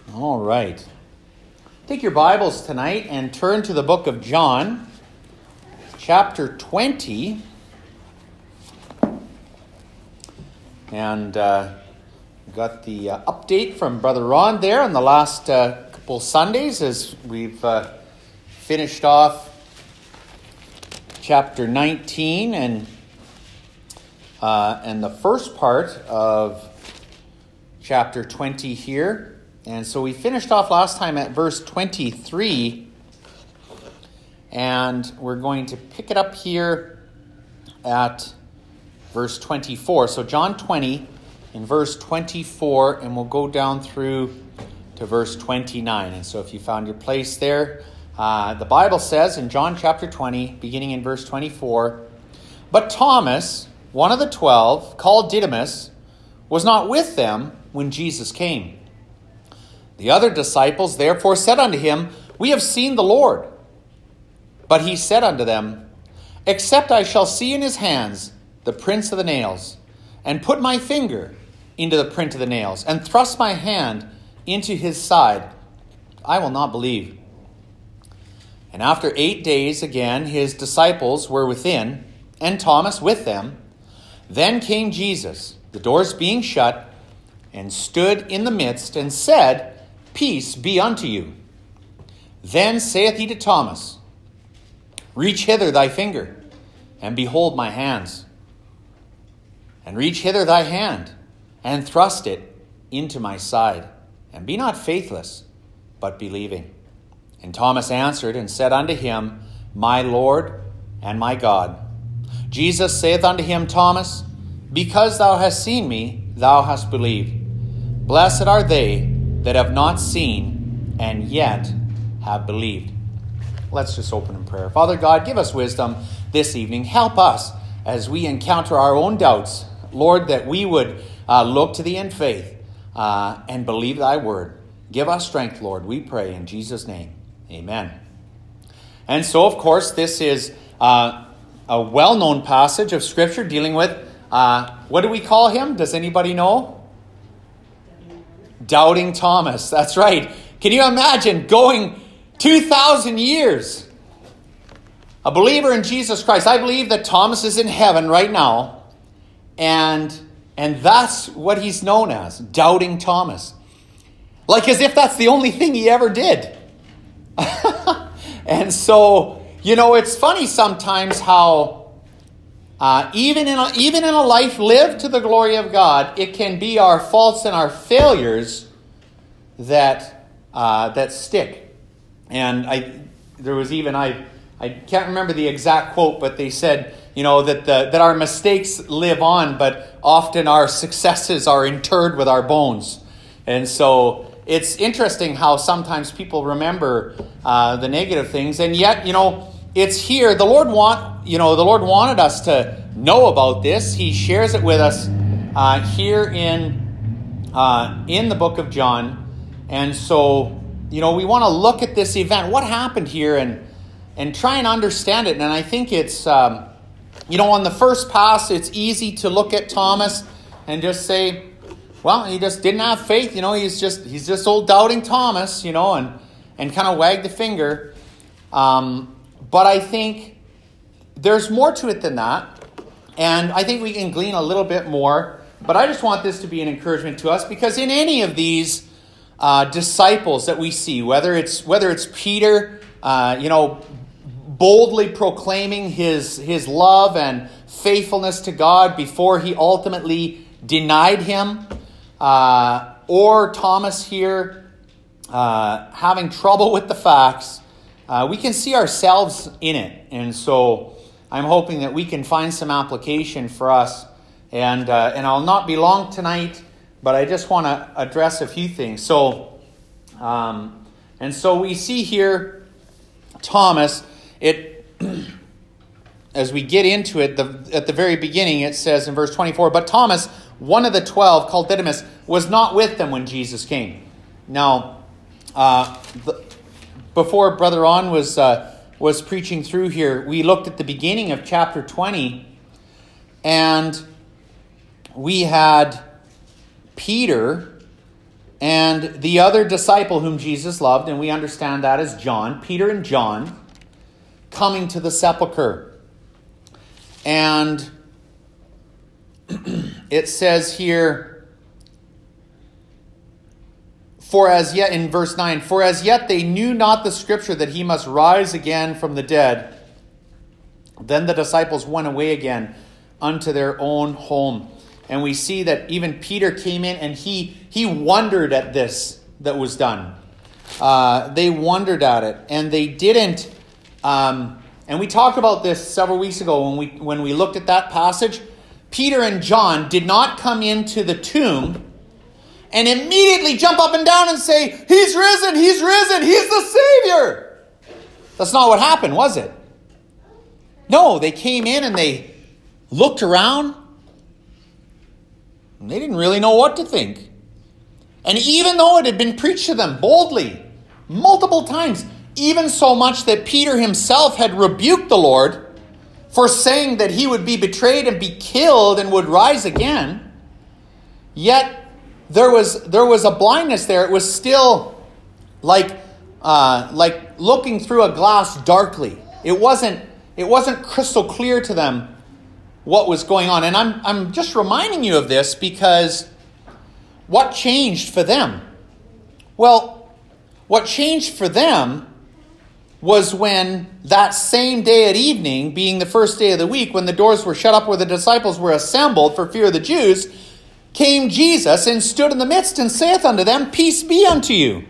All right. Take your Bibles tonight and turn to the book of John, chapter 20. And got the update from Brother Ron there on the last couple Sundays as we've finished off chapter 19 and the first part of chapter 20 here. And so we finished off last time at verse 23, and we're going to pick it up here at verse 24. So John 20 in verse 24, and we'll go down through to verse 29. And so if you found your place there, the Bible says in John chapter 20, beginning in verse 24, "But Thomas, one of the 12, called Didymus, was not with them when Jesus came. The other disciples therefore said unto him, We have seen the Lord. But he said unto them, Except I shall see in his hands the prints of the nails, and put my finger into the print of the nails, and thrust my hand into his side, I will not believe. And after 8 days again his disciples were within, and Thomas with them. Then came Jesus, the doors being shut, and stood in the midst, and said, Peace be unto you. Then saith he to Thomas, Reach hither thy finger, and behold my hands. And reach hither thy hand, and thrust it into my side. And be not faithless, but believing. And Thomas answered and said unto him, My Lord and my God. Jesus saith unto him, Thomas, Because thou hast seen me, thou hast believed. Blessed are they that have not seen and yet have believed." Let's just open in prayer. Father God, give us wisdom this evening. Help us as we encounter our own doubts. Lord, that we would look to thee in faith and believe thy word. Give us strength, Lord, we pray in Jesus' name. Amen. And so, of course, this is a well-known passage of Scripture dealing with, what do we call him? Does anybody know? Doubting Thomas. That's right. Can you imagine going 2,000 years? A believer in Jesus Christ. I believe that Thomas is in heaven right now. And that's what he's known as. Doubting Thomas. Like as if that's the only thing he ever did. And so, it's funny sometimes how even in a life lived to the glory of God, it can be our faults and our failures that stick. And I can't remember the exact quote, but they said, that our mistakes live on, but often our successes are interred with our bones. And so it's interesting how sometimes people remember the negative things, and yet, it's here. The Lord wanted us to know about this. He shares it with us here in the book of John. And so, we want to look at this event. What happened here and try and understand it. And I think it's, on the first pass, it's easy to look at Thomas and just say, well, he just didn't have faith. He's just old doubting Thomas, and kind of wag the finger. But I think there's more to it than that. And I think we can glean a little bit more. But I just want this to be an encouragement to us, because in any of these disciples that we see, whether it's Peter, boldly proclaiming his love and faithfulness to God before he ultimately denied him, or Thomas here having trouble with the facts, we can see ourselves in it. And so I'm hoping that we can find some application for us. And I'll not be long tonight, but I just want to address a few things. So, and so we see here Thomas. As we get into it, at the very beginning, it says in verse 24, "But Thomas, one of the 12, called Didymus, was not with them when Jesus came." Now, before Brother Ron was preaching through here, we looked at the beginning of chapter 20, and we had Peter and the other disciple whom Jesus loved, and we understand that as John, Peter and John, coming to the sepulcher. And it says here, for as yet, in verse 9, for as yet they knew not the scripture that he must rise again from the dead. Then the disciples went away again unto their own home. And we see that even Peter came in and he wondered at this that was done. They wondered at it, and they didn't. And we talked about this several weeks ago when we looked at that passage. Peter and John did not come into the tomb and immediately jump up and down and say, "He's risen, he's risen, he's the Savior." That's not what happened, was it? No, they came in and they looked around. And they didn't really know what to think. And even though it had been preached to them boldly, multiple times, even so much that Peter himself had rebuked the Lord for saying that he would be betrayed and be killed and would rise again, yet there was a blindness there. It was still like looking through a glass darkly. It wasn't crystal clear to them what was going on. And I'm just reminding you of this because what changed for them? Well, what changed for them was when that same day at evening, being the first day of the week, when the doors were shut up where the disciples were assembled for fear of the Jews, came Jesus and stood in the midst and saith unto them, "Peace be unto you."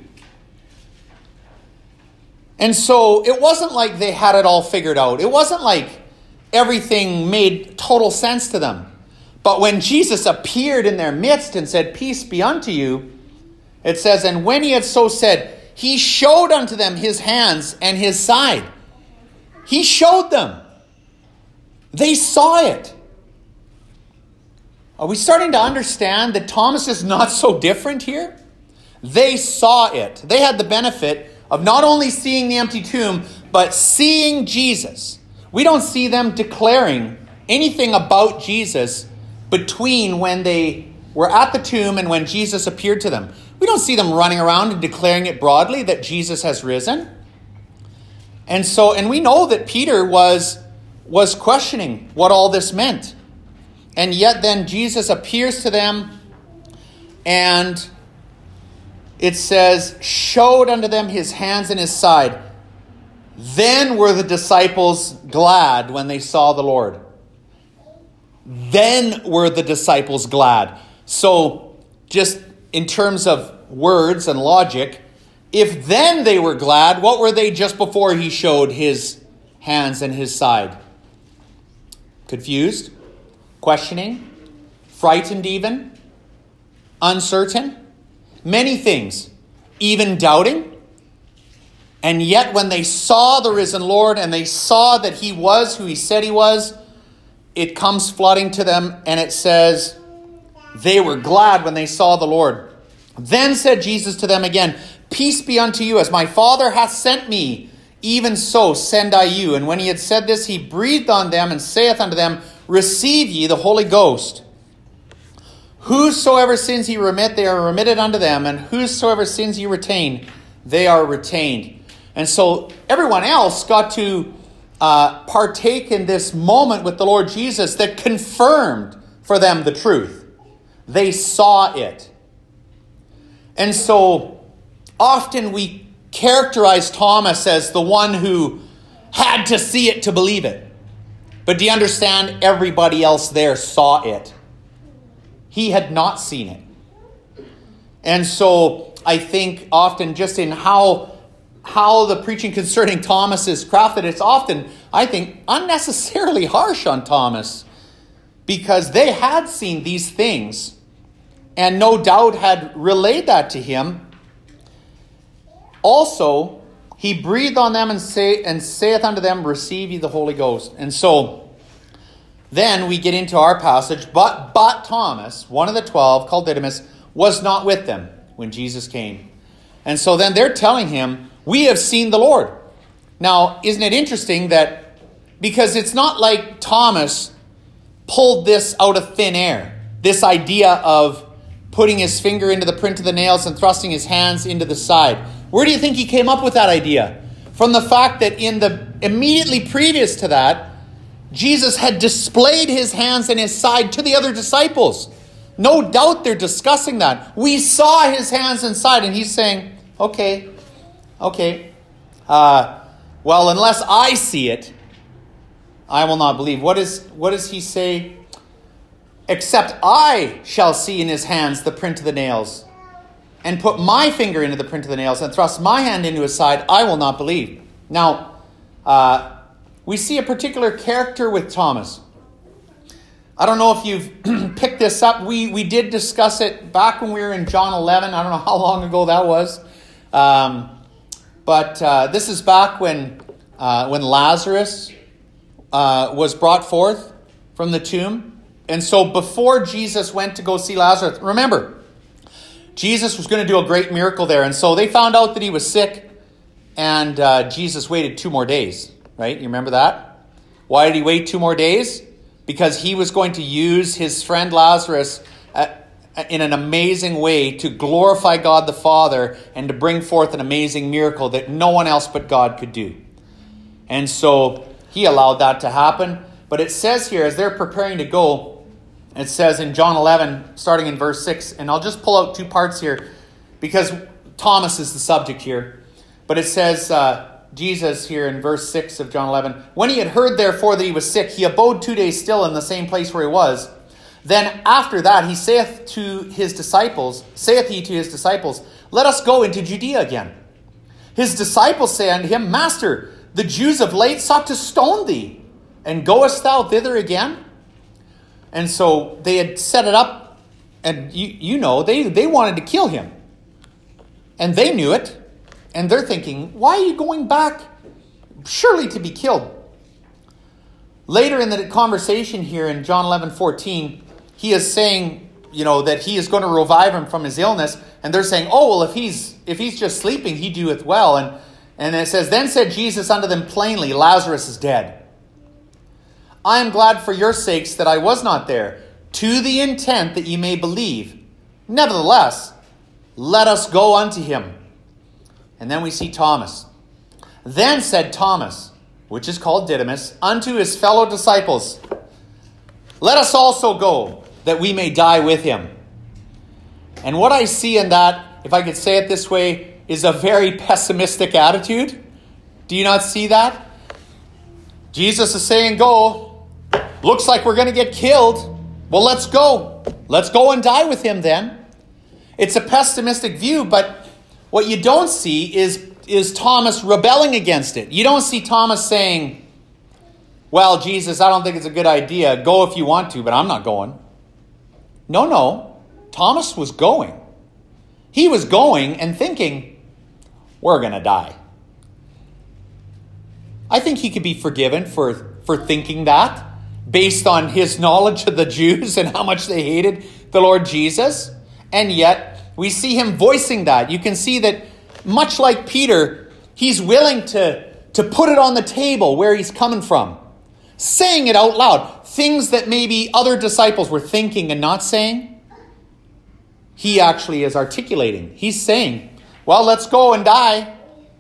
And so it wasn't like they had it all figured out. It wasn't like everything made total sense to them. But when Jesus appeared in their midst and said, "Peace be unto you," it says, and when he had so said, he showed unto them his hands and his side. He showed them. They saw it. Are we starting to understand that Thomas is not so different here? They saw it. They had the benefit of not only seeing the empty tomb, but seeing Jesus. We don't see them declaring anything about Jesus between when they were at the tomb and when Jesus appeared to them. We don't see them running around and declaring it broadly that Jesus has risen. And we know that Peter was questioning what all this meant. And yet then Jesus appears to them, and it says, showed unto them his hands and his side. Then were the disciples glad when they saw the Lord. Then were the disciples glad. So just in terms of words and logic, if then they were glad, what were they just before he showed his hands and his side? Confused? Questioning? Frightened even? Uncertain? Many things. Even doubting? And yet when they saw the risen Lord and they saw that he was who he said he was, it comes flooding to them, and it says, they were glad when they saw the Lord. Then said Jesus to them again, "Peace be unto you, as my Father hath sent me, even so send I you." And when he had said this, he breathed on them and saith unto them, "Receive ye the Holy Ghost. Whosoever sins ye remit, they are remitted unto them, and whosoever sins ye retain, they are retained." And so everyone else got to partake in this moment with the Lord Jesus that confirmed for them the truth. They saw it. And so often we characterize Thomas as the one who had to see it to believe it. But do you understand? Everybody else there saw it. He had not seen it. And so I think often just in how the preaching concerning Thomas is crafted, it's often, I think, unnecessarily harsh on Thomas, because they had seen these things and no doubt had relayed that to him. Also, he breathed on them and saith unto them, "Receive ye the Holy Ghost." And so then we get into our passage. But Thomas, one of the 12, called Didymus, was not with them when Jesus came. And so then they're telling him, "We have seen the Lord." Now, isn't it interesting that, because it's not like Thomas pulled this out of thin air, this idea of putting his finger into the print of the nails and thrusting his hands into the side. Where do you think he came up with that idea? From the fact that in the immediately previous to that, Jesus had displayed his hands and his side to the other disciples. No doubt they're discussing that. We saw his hands and side, and he's saying, okay. Well, unless I see it, I will not believe. What does he say? Except I shall see in his hands the print of the nails, and put my finger into the print of the nails, and thrust my hand into his side, I will not believe. Now, we see a particular character with Thomas. I don't know if you've picked this up. We did discuss it back when we were in John 11. I don't know how long ago that was. But this is back when Lazarus was brought forth from the tomb. And so before Jesus went to go see Lazarus, remember, Jesus was going to do a great miracle there. And so they found out that he was sick, and Jesus waited 2 more days, right? You remember that? Why did he wait 2 more days? Because he was going to use his friend Lazarus in an amazing way to glorify God the Father and to bring forth an amazing miracle that no one else but God could do. And so he allowed that to happen. But it says here, as they're preparing to go, it says in John 11, starting in verse 6, and I'll just pull out 2 parts here because Thomas is the subject here. But it says, Jesus here in verse 6 of John 11, when he had heard therefore that he was sick, he abode 2 days still in the same place where he was. Then after that he saith he to his disciples, let us go into Judea again. His disciples say unto him, Master, the Jews of late sought to stone thee, and goest thou thither again? And so they had set it up, and they wanted to kill him. And they knew it. And they're thinking, why are you going back? Surely to be killed. Later in the conversation here in John 11:14, he is saying, that he is going to revive him from his illness. And they're saying, oh, well, if he's just sleeping, he doeth well. And it says, then said Jesus unto them plainly, Lazarus is dead. I am glad for your sakes that I was not there, to the intent that ye may believe. Nevertheless, let us go unto him. And then we see Thomas. Then said Thomas, which is called Didymus, unto his fellow disciples, let us also go, that we may die with him. And what I see in that, if I could say it this way, is a very pessimistic attitude. Do you not see that? Jesus is saying, go. Looks like we're going to get killed. Well, let's go. Let's go and die with him then. It's a pessimistic view, but what you don't see is Thomas rebelling against it. You don't see Thomas saying, well, Jesus, I don't think it's a good idea. Go if you want to, but I'm not going. No. Thomas was going. He was going and thinking, we're going to die. I think he could be forgiven for thinking that, based on his knowledge of the Jews and how much they hated the Lord Jesus. And yet, we see him voicing that. You can see that, much like Peter, he's willing to put it on the table where he's coming from. Saying it out loud. Things that maybe other disciples were thinking and not saying, he actually is articulating. He's saying, well, let's go and die.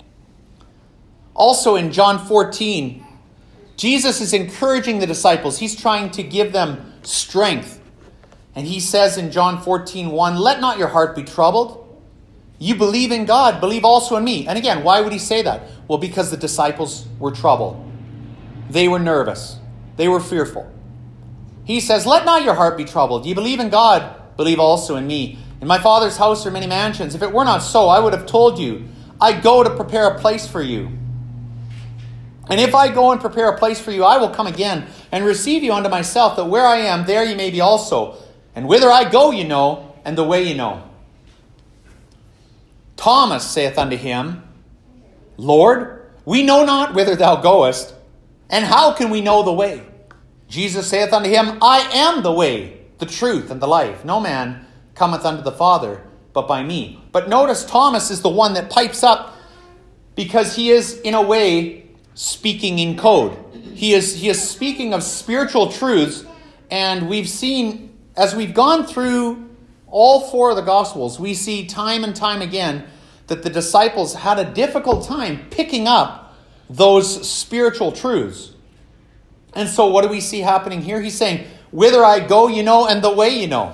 Also in John 14, Jesus is encouraging the disciples. He's trying to give them strength. And he says in John 14:1, let not your heart be troubled. You believe in God, believe also in me. And again, why would he say that? Well, because the disciples were troubled. They were nervous. They were fearful. He says, let not your heart be troubled. You believe in God, believe also in me. In my Father's house are many mansions. If it were not so, I would have told you, I go to prepare a place for you. And if I go and prepare a place for you, I will come again and receive you unto myself, that where I am, there you may be also. And whither I go, you know, and the way you know. Thomas saith unto him, Lord, we know not whither thou goest, and how can we know the way? Jesus saith unto him, I am the way, the truth, and the life. No man cometh unto the Father but by me. But notice Thomas is the one that pipes up, because he is, in a way, speaking in code. He is speaking of spiritual truths, and we've seen, as we've gone through All four of the Gospels, we see time and time again that the disciples had a difficult time picking up those spiritual truths. And so what do we see happening here? He's saying, whither I go, you know, and the way you know.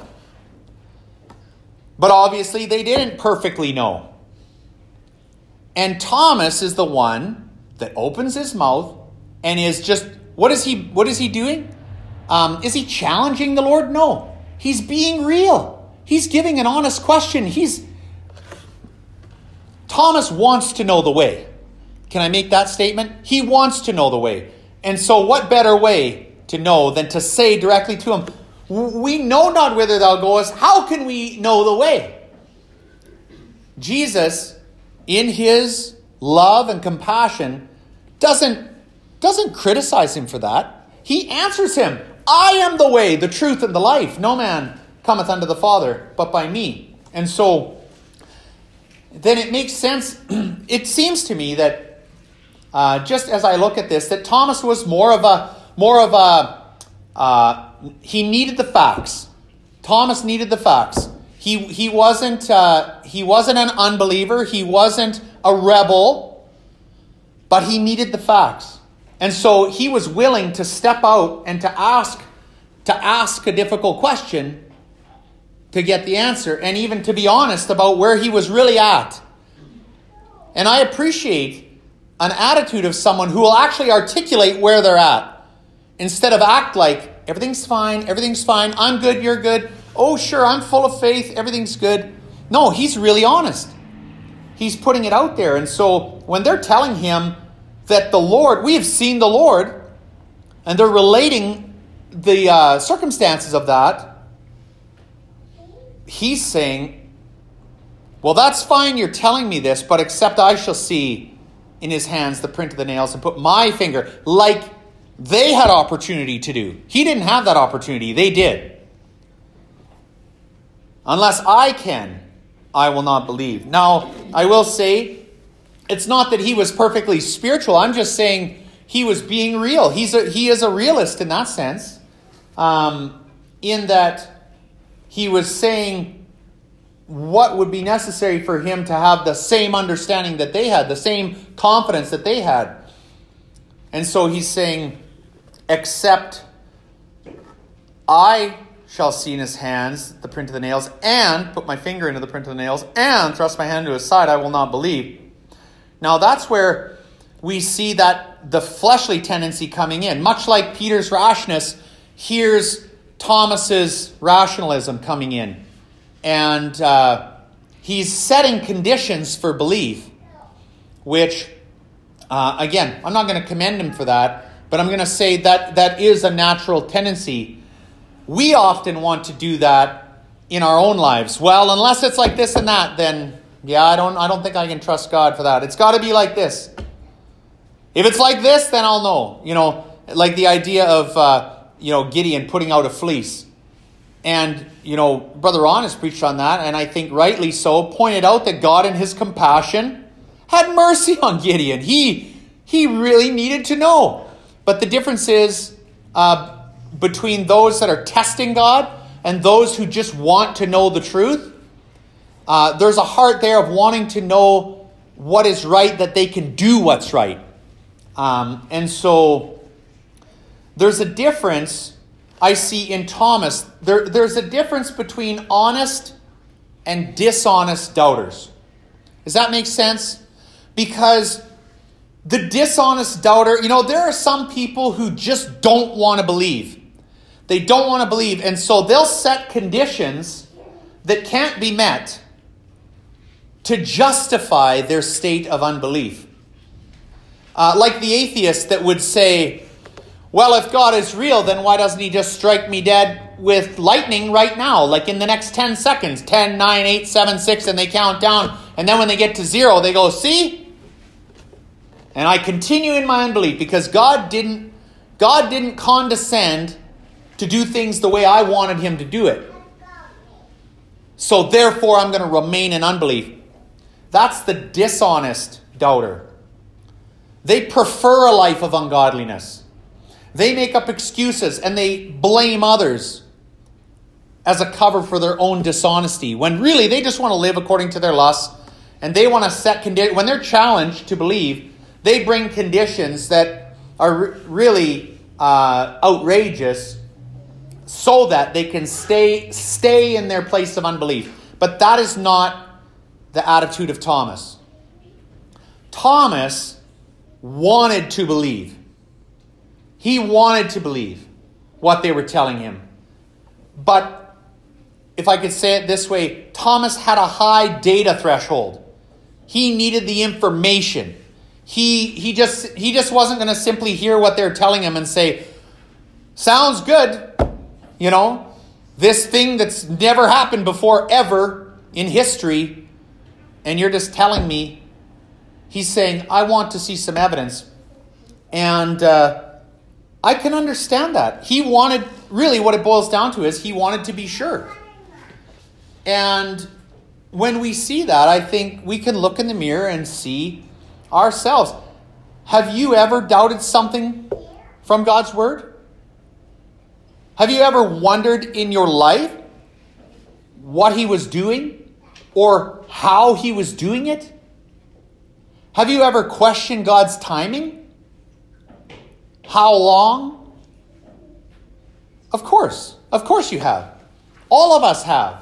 But obviously they didn't perfectly know. And Thomas is the one that opens his mouth and is just, what is he doing? Is he challenging the Lord? No. He's being real. He's giving an honest question. Thomas wants to know the way. Can I make that statement? He wants to know the way. And so what better way to know than to say directly to him, we know not whither thou goest. How can we know the way? Jesus, in his love and compassion, doesn't criticize him for that. He answers him, I am the way, the truth, and the life. No man cometh unto the Father but by me. And so then it makes sense. It seems to me that just as I look at this, that Thomas was more of a he needed the facts. Thomas needed the facts. He wasn't an unbeliever. He wasn't a rebel, but he needed the facts. And so he was willing to step out and to ask a difficult question to get the answer, and even to be honest about where he was really at. And I appreciate an attitude of someone who will actually articulate where they're at, instead of act like everything's fine, I'm good, you're good. Oh, sure, I'm full of faith, everything's good. No, he's really honest. He's putting it out there. And so when they're telling him that the Lord, we have seen the Lord, and they're relating the circumstances of that, he's saying, well, that's fine, you're telling me this, but except I shall see in his hands the print of the nails and put my finger, like they had opportunity to do. He didn't have that opportunity. They did. Unless I can, I will not believe. Now, I will say, it's not that he was perfectly spiritual. I'm just saying he was being real. He is a realist in that sense. In that he was saying what would be necessary for him to have the same understanding that they had, the same confidence that they had. And so he's saying, except I shall see in his hands the print of the nails, and put my finger into the print of the nails, and thrust my hand into his side, I will not believe. Now that's where we see that the fleshly tendency coming in. Much like Peter's rashness, here's Thomas's rationalism coming in. And he's setting conditions for belief, which, again, I'm not going to commend him for that, but I'm going to say that that is a natural tendency. We often want to do that in our own lives. Well, unless it's like this and that, then yeah, I don't think I can trust God for that. It's got to be like this. If it's like this, then I'll know. You know, like the idea of Gideon putting out a fleece. And, Brother Ron has preached on that, and I think rightly so, pointed out that God in his compassion had mercy on Gideon. He really needed to know. But the difference is between those that are testing God and those who just want to know the truth. There's a heart there of wanting to know what is right, that they can do what's right. And so there's a difference I see in Thomas. There's a difference between honest and dishonest doubters. Does that make sense? Because the dishonest doubter, there are some people who just don't want to believe. They don't want to believe. And so they'll set conditions that can't be met to justify their state of unbelief. Like the atheist that would say, well, if God is real, then why doesn't he just strike me dead with lightning right now? Like in the next 10 seconds, 10, 9, 8, 7, 6, and they count down. And then when they get to 0, they go, see? And I continue in my unbelief because God didn't condescend to do things the way I wanted him to do it. So therefore, I'm going to remain in unbelief. That's the dishonest doubter. They prefer a life of ungodliness. They make up excuses and they blame others. as a cover for their own dishonesty, when really they just want to live according to their lusts, and they want to set conditions. When they're challenged to believe, they bring conditions that are really outrageous so that they can stay in their place of unbelief. But that is not the attitude of Thomas. Thomas wanted to believe. He wanted to believe what they were telling him. But if I could say it this way, Thomas had a high data threshold. He needed the information. He just wasn't going to simply hear what they're telling him and say, sounds good, this thing that's never happened before ever in history, and you're just telling me. He's saying, I want to see some evidence. And I can understand that. He wanted, really what it boils down to is he wanted to be sure. And when we see that, I think we can look in the mirror and see ourselves. Have you ever doubted something from God's word? Have you ever wondered in your life what he was doing or how he was doing it? Have you ever questioned God's timing? How long? Of course you have. All of us have.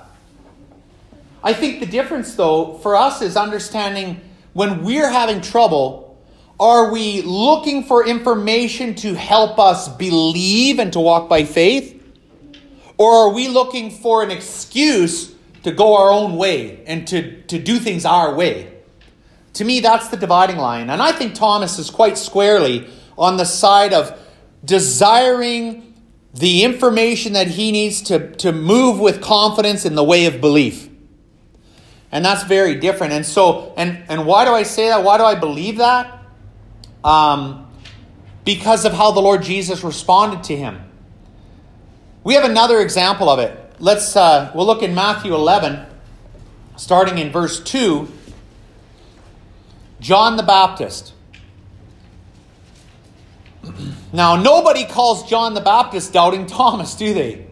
I think the difference, though, for us is understanding when we're having trouble, are we looking for information to help us believe and to walk by faith? Or are we looking for an excuse to go our own way and to do things our way? To me, that's the dividing line. And I think Thomas is quite squarely on the side of desiring the information that he needs to move with confidence in the way of belief. And that's very different. And so, and why do I say that? Why do I believe that? Because of how the Lord Jesus responded to him. We have another example of it. We'll look in Matthew 11, starting in verse 2. John the Baptist. Now, nobody calls John the Baptist Doubting Thomas, do they?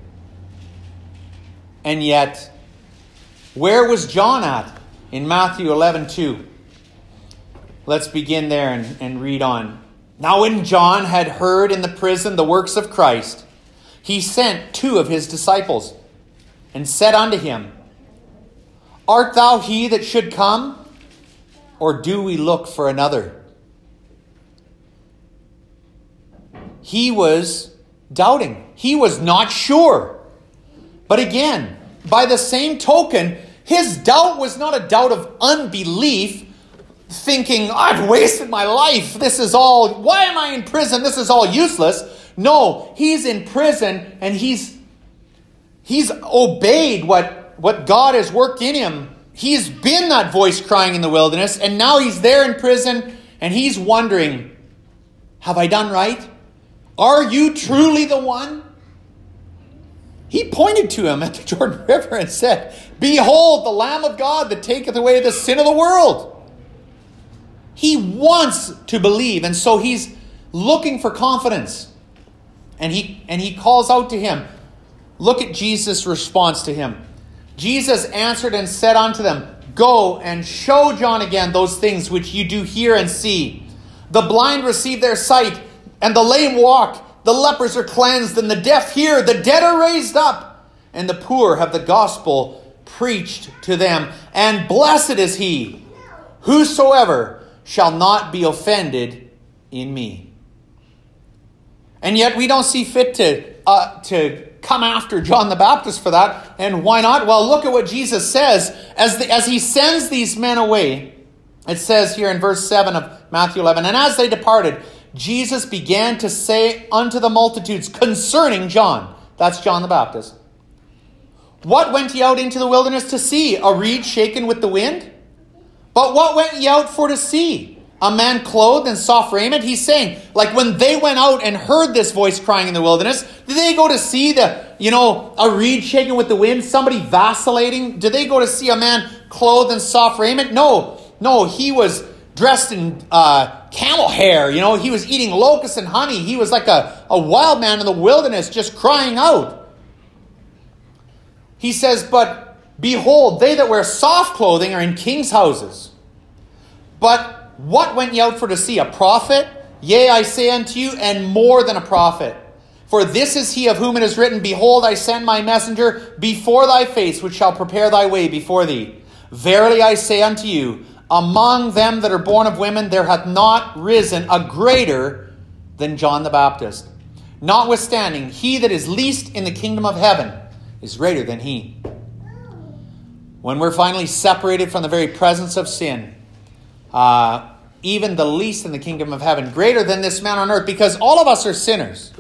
And yet, where was John at in Matthew 11:2? Let's begin there and read on. Now, when John had heard in the prison the works of Christ, he sent 2 of his disciples and said unto him, Art thou he that should come? Or do we look for another? He was doubting. He was not sure. But again, by the same token, his doubt was not a doubt of unbelief, thinking, I've wasted my life. Why am I in prison? This is all useless. No, he's in prison and he's obeyed what God has worked in him. He's been that voice crying in the wilderness, and now he's there in prison, and he's wondering, have I done right? Are you truly the one? He pointed to him at the Jordan River and said, Behold, the Lamb of God that taketh away the sin of the world. He wants to believe, and so he's looking for confidence. And he calls out to him. Look at Jesus' response to him. Jesus answered and said unto them, Go and show John again those things which you do hear and see. The blind receive their sight, and the lame walk. The lepers are cleansed, and the deaf hear. The dead are raised up, and the poor have the gospel preached to them. And blessed is he, whosoever shall not be offended in me. And yet we don't see fit to come after John the Baptist for that. And why not? Well, look at what Jesus says. As he sends these men away, it says here in verse 7 of Matthew 11, And as they departed, Jesus began to say unto the multitudes concerning John. That's John the Baptist. What went ye out into the wilderness to see? A reed shaken with the wind? But what went ye out for to see? A man clothed in soft raiment? He's saying, like when they went out and heard this voice crying in the wilderness, did they go to see a reed shaken with the wind? Somebody vacillating? Did they go to see a man clothed in soft raiment? No, he was dressed in camel hair. He was eating locusts and honey. He was like a wild man in the wilderness just crying out. He says, but behold, they that wear soft clothing are in kings' houses. But what went ye out for to see? A prophet? Yea, I say unto you, and more than a prophet. For this is he of whom it is written, Behold, I send my messenger before thy face, which shall prepare thy way before thee. Verily I say unto you, among them that are born of women, there hath not risen a greater than John the Baptist. Notwithstanding, he that is least in the kingdom of heaven is greater than he. When we're finally separated from the very presence of sin, even the least in the kingdom of heaven, greater than this man on earth, because all of us are sinners.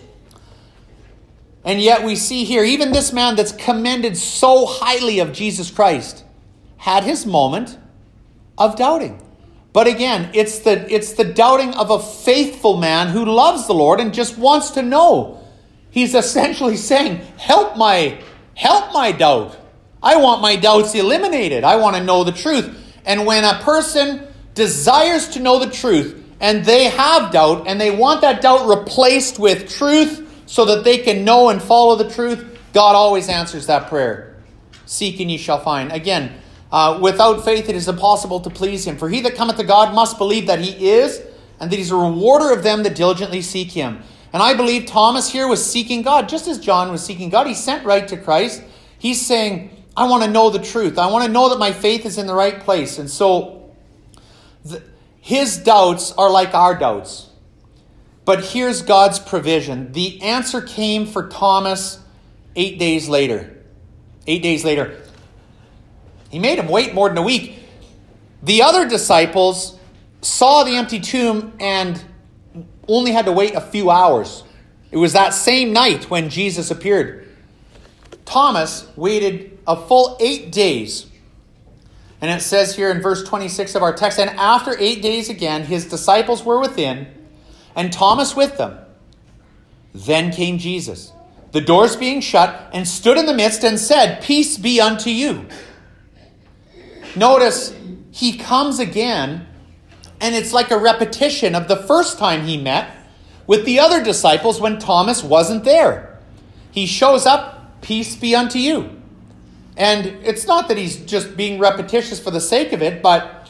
And yet we see here, even this man that's commended so highly of Jesus Christ had his moment of doubting. But again, it's the doubting of a faithful man who loves the Lord and just wants to know. He's essentially saying, help my doubt. I want my doubts eliminated. I want to know the truth. And when a person desires to know the truth and they have doubt and they want that doubt replaced with truth so that they can know and follow the truth, God always answers that prayer. Seek and ye shall find. Again, without faith it is impossible to please him. For he that cometh to God must believe that he is, and that he's a rewarder of them that diligently seek him. And I believe Thomas here was seeking God, just as John was seeking God. He sent right to Christ. He's saying, I want to know the truth. I want to know that my faith is in the right place. And so his doubts are like our doubts. But here's God's provision. The answer came for Thomas 8 days later. 8 days later. He made him wait more than a week. The other disciples saw the empty tomb and only had to wait a few hours. It was that same night when Jesus appeared. Thomas waited a full 8 days. And it says here in verse 26 of our text, and after 8 days again, his disciples were within, and Thomas with them. Then came Jesus, the doors being shut, and stood in the midst and said, Peace be unto you. Notice, he comes again, and it's like a repetition of the first time he met with the other disciples when Thomas wasn't there. He shows up, peace be unto you. And it's not that he's just being repetitious for the sake of it, but,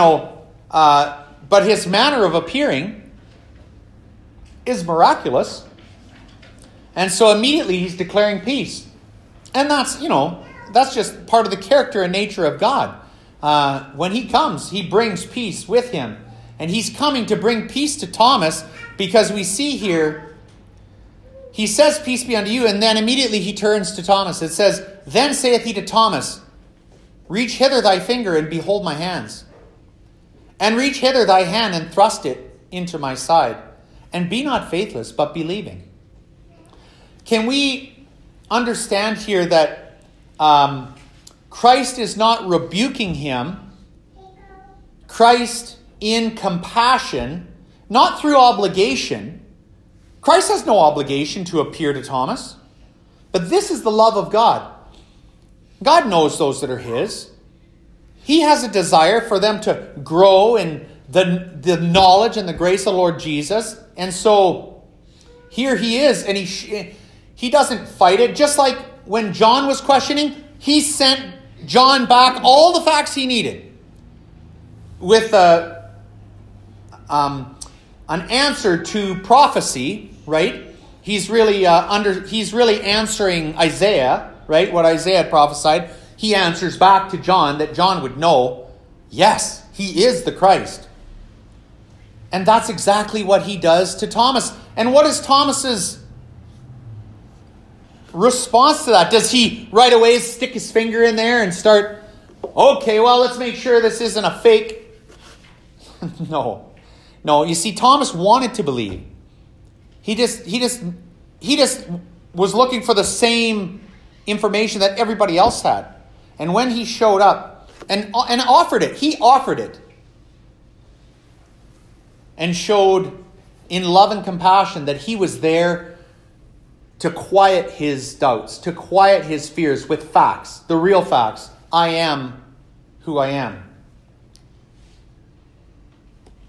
but his manner of appearing is miraculous. And so immediately he's declaring peace. And that's just part of the character and nature of God. When he comes, he brings peace with him. And he's coming to bring peace to Thomas because we see here, he says, Peace be unto you, and then immediately he turns to Thomas. It says, Then saith he to Thomas, Reach hither thy finger and behold my hands. And reach hither thy hand and thrust it into my side. And be not faithless, but believing. Can we understand here that Christ is not rebuking him? Christ in compassion, not through obligation. Christ has no obligation to appear to Thomas. But this is the love of God. God knows those that are his. He has a desire for them to grow in the knowledge and the grace of the Lord Jesus. And so here he is, and he doesn't fight it. Just like when John was questioning, he sent John back all the facts he needed with an answer to prophecy, right? He's really answering Isaiah, right? What Isaiah prophesied. He answers back to John that John would know, yes, he is the Christ. And that's exactly what he does to Thomas. And what is Thomas's response to that? Does he right away stick his finger in there and start, okay, well, let's make sure this isn't a fake? No. You see, Thomas wanted to believe. He just was looking for the same information that everybody else had. And when he showed up and offered it, he offered it. And showed in love and compassion that he was there to quiet his doubts, to quiet his fears with facts, the real facts. I am who I am.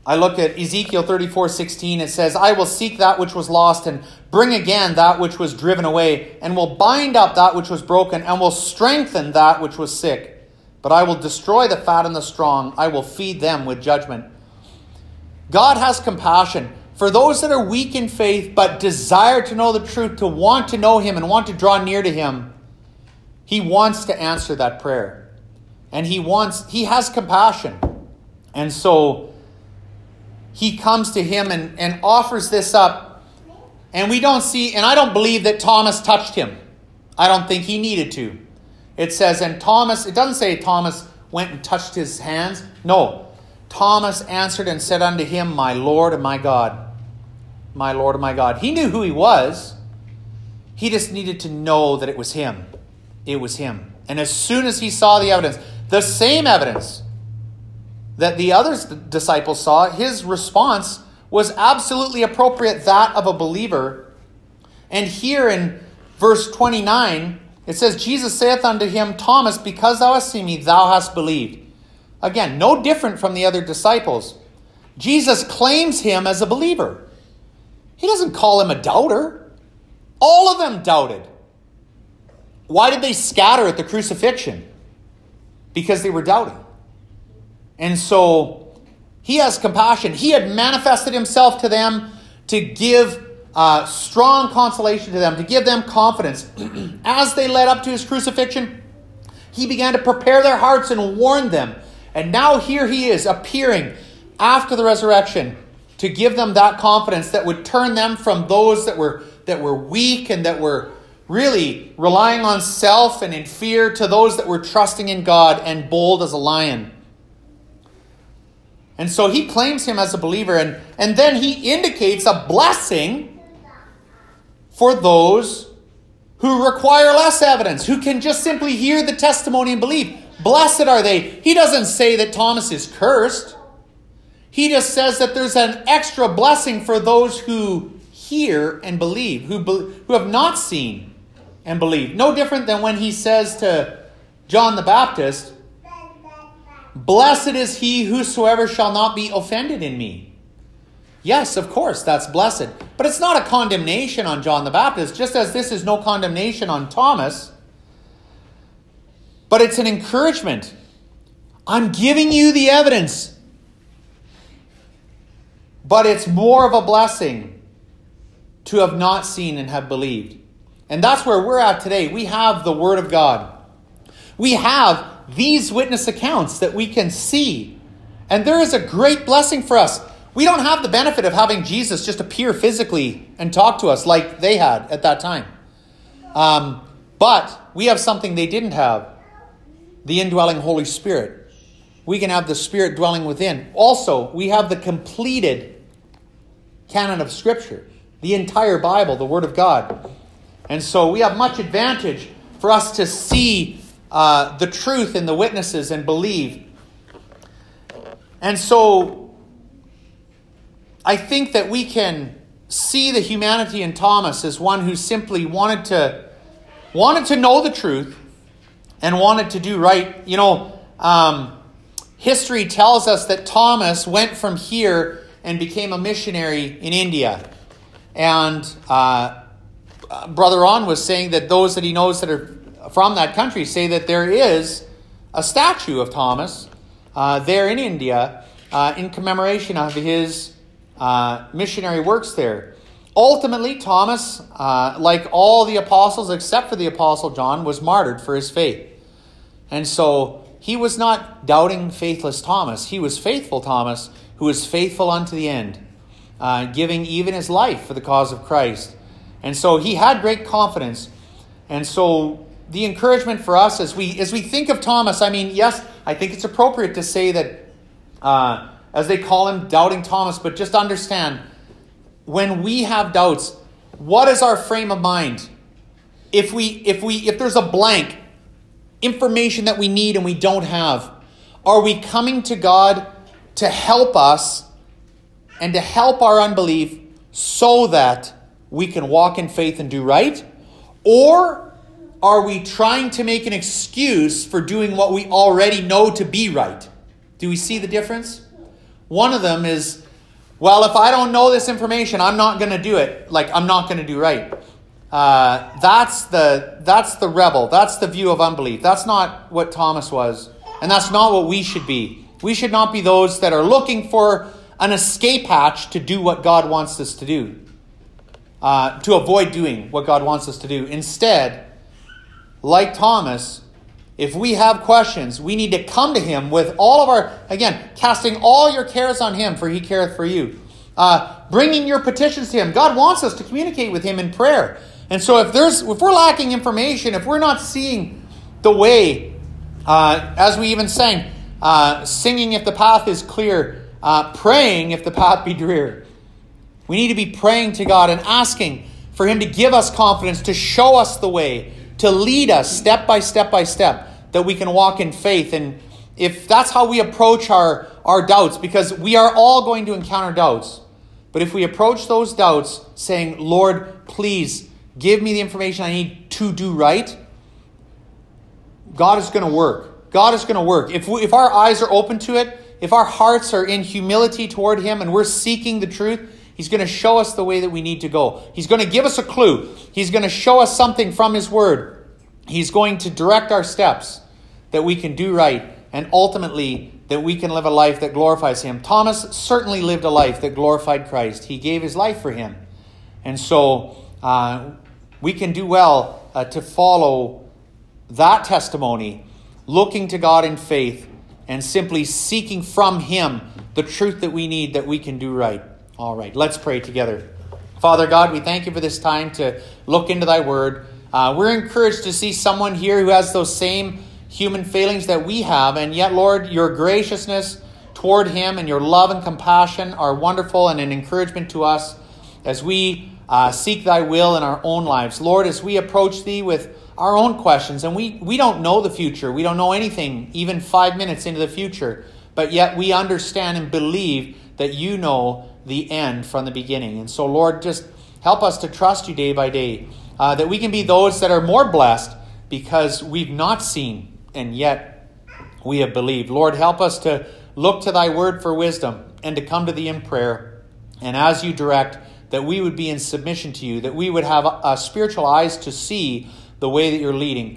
I look at Ezekiel 34:16. It says, I will seek that which was lost and bring again that which was driven away, and will bind up that which was broken, and will strengthen that which was sick. But I will destroy the fat and the strong. I will feed them with judgment. God has compassion for those that are weak in faith, but desire to know the truth, to want to know him and want to draw near to him. He wants to answer that prayer. And he has compassion. And so he comes to him and offers this up. And we don't see, and I don't believe that Thomas touched him. I don't think he needed to. It says, and Thomas, it doesn't say Thomas went and touched his hands. No. Thomas answered and said unto him, my Lord and my God. My Lord and my God. He knew who he was. He just needed to know that it was him. It was him. And as soon as he saw the evidence, the same evidence that the other disciples saw, his response was absolutely appropriate, that of a believer. And here in verse 29, it says, Jesus saith unto him, Thomas, because thou hast seen me, thou hast believed. Again, no different from the other disciples. Jesus claims him as a believer. He doesn't call him a doubter. All of them doubted. Why did they scatter at the crucifixion? Because they were doubting. And so he has compassion. He had manifested himself to them to give strong consolation to them, to give them confidence. As they led up to his crucifixion, he began to prepare their hearts and warn them. And now here he is appearing after the resurrection to give them that confidence that would turn them from those that were weak and that were really relying on self and in fear to those that were trusting in God and bold as a lion. And so he claims him as a believer, and then he indicates a blessing for those who require less evidence, who can just simply hear the testimony and believe. Blessed are they. He doesn't say that Thomas is cursed. He just says that there's an extra blessing for those who hear and believe, who have not seen and believe. No different than when he says to John the Baptist, blessed is he whosoever shall not be offended in me. Yes, of course, that's blessed. But it's not a condemnation on John the Baptist, just as this is no condemnation on Thomas. But it's an encouragement. I'm giving you the evidence. But it's more of a blessing to have not seen and have believed. And that's where we're at today. We have the Word of God. We have these witness accounts that we can see. And there is a great blessing for us. We don't have the benefit of having Jesus just appear physically and talk to us like they had at that time. But we have something they didn't have. The indwelling Holy Spirit. We can have the Spirit dwelling within. Also, we have the completed canon of Scripture. The entire Bible, the Word of God. And so we have much advantage for us to see the truth in the witnesses and believe. And so I think that we can see the humanity in Thomas as one who simply wanted to know the truth and wanted to do right. You know, history tells us that Thomas went from here and became a missionary in India. And Brother Ron was saying that those that he knows that are from that country say that there is a statue of Thomas there in India in commemoration of his missionary works there. Ultimately, Thomas, like all the apostles except for the apostle John, was martyred for his faith. And so he was not doubting faithless Thomas. He was faithful Thomas, who was faithful unto the end, giving even his life for the cause of Christ. And so he had great confidence. And so the encouragement for us as we think of Thomas, I mean, yes, I think it's appropriate to say that, as they call him, doubting Thomas, but just understand, when we have doubts, what is our frame of mind? If there's a blank, information that we need and we don't have, are we coming to God to help us and to help our unbelief so that we can walk in faith and do right? Or are we trying to make an excuse for doing what we already know to be right? Do we see the difference? One of them is, well, if I don't know this information, I'm not going to do it. Like, I'm not going to do right. That's the rebel. That's the view of unbelief. That's not what Thomas was. And that's not what we should be. We should not be those that are looking for an escape hatch to do what God wants us to do. To avoid doing what God wants us to do. Instead, like Thomas, if we have questions, we need to come to him with all of our, again, casting all your cares on him, for he careth for you. Bringing your petitions to him. God wants us to communicate with him in prayer. And so if we're lacking information, if we're not seeing the way, as we even sang, singing if the path is clear, praying if the path be drear. We need to be praying to God and asking for him to give us confidence, to show us the way, to lead us step by step by step, that we can walk in faith. And if that's how we approach our doubts, because we are all going to encounter doubts, but if we approach those doubts saying, Lord, please give me the information I need to do right, God is going to work. God is going to work. If our eyes are open to it, if our hearts are in humility toward him and we're seeking the truth, he's going to show us the way that we need to go. He's going to give us a clue. He's going to show us something from his word. He's going to direct our steps that we can do right, and ultimately that we can live a life that glorifies him. Thomas certainly lived a life that glorified Christ. He gave his life for him. And so we can do well to follow that testimony, looking to God in faith and simply seeking from him the truth that we need, that we can do right. All right, let's pray together. Father God, we thank you for this time to look into thy word. We're encouraged to see someone here who has those same human failings that we have, and yet, Lord, your graciousness toward him and your love and compassion are wonderful and an encouragement to us as we seek thy will in our own lives. Lord, as we approach thee with our own questions, and we don't know the future. We don't know anything, even 5 minutes into the future, but yet we understand and believe that you know the end from the beginning. And so, Lord, just help us to trust you day by day, that we can be those that are more blessed because we've not seen and yet we have believed. Lord, help us to look to thy word for wisdom and to come to thee in prayer. And as you direct, that we would be in submission to you, that we would have spiritual eyes to see the way that you're leading.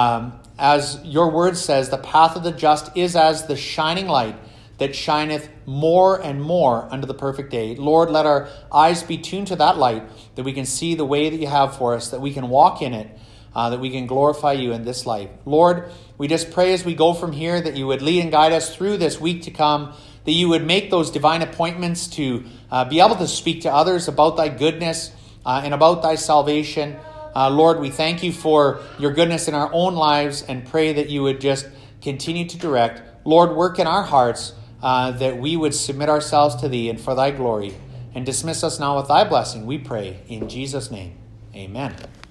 As your word says, the path of the just is as the shining light that shineth more and more unto the perfect day. Lord, let our eyes be tuned to that light, that we can see the way that you have for us, that we can walk in it, that we can glorify you in this life. Lord, we just pray as we go from here that you would lead and guide us through this week to come, that you would make those divine appointments to be able to speak to others about thy goodness and about thy salvation. Lord, we thank you for your goodness in our own lives and pray that you would just continue to direct. Lord, work in our hearts that we would submit ourselves to thee and for thy glory. And dismiss us now with thy blessing, we pray, in Jesus' name. Amen.